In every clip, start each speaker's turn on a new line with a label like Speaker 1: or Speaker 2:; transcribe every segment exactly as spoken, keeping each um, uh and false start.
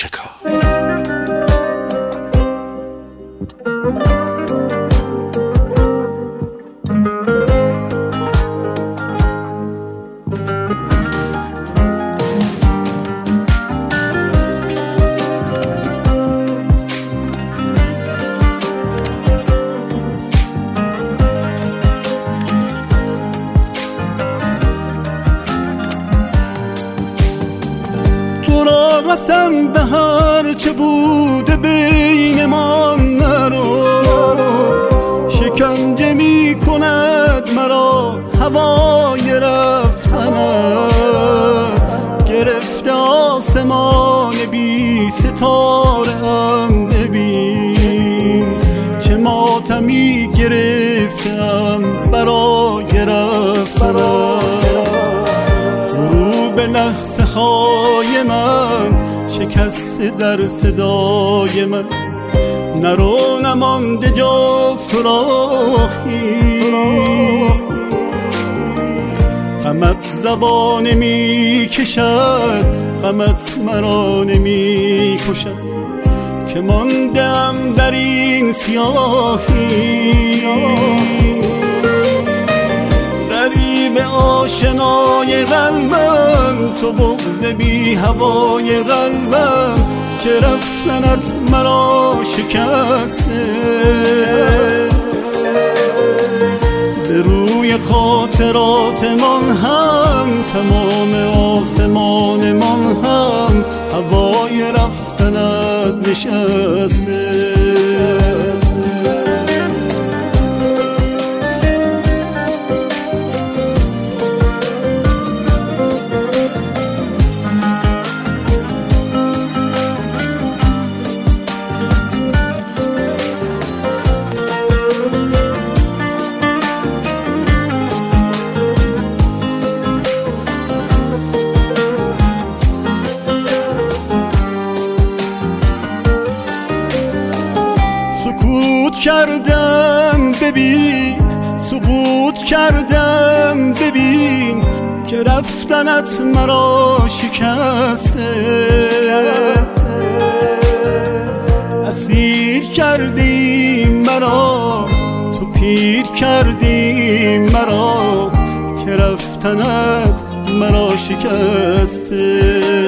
Speaker 1: شکار.
Speaker 2: قسم به هر چه بوده بین ما نرو، شکنجه می کند مرا هوای رفتنت، گرفته آسمان بی ستاره هم ببین چه ماتمی گرفتم برای رفتنت. غروب لحظه های من شکست در صدای من، نرو نمانده جز سراخی، غمت زبان می کشد غمت مرا نمی کشد، که ماندم در این سیاهی. غریب آشنای قلبم تو، بغض بی هوای قلبم که رفتنت مرا شکسته. به روی خاطرات من هم تمام آسمان من هم هوای رفتنت نشسته. سکوت کردم ببین، سکوت کردم ببین که رفتنت مرا شکسته. اسیر کردی مرا تو، پیر کردی مرا که رفتنت مرا شکسته.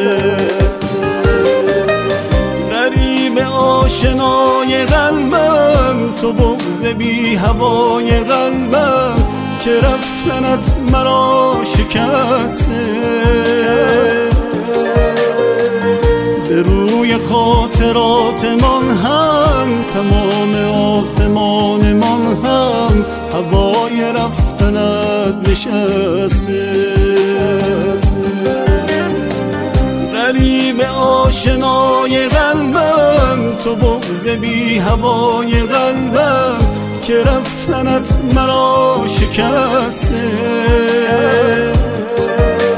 Speaker 2: غریب آشنای قلبم تو، بغض بی هوای قلبم که رفتنت مرا شکسته. به روی خاطرات من هم تمام آسمان من هم هوای رفتنت نشسته. غریب آشنای قلبم تو، بغض بی هوای قلبم که رفتنت مرا شکسته.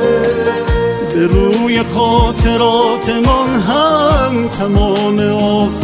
Speaker 2: به روی خاطرات من هم تمام آسمان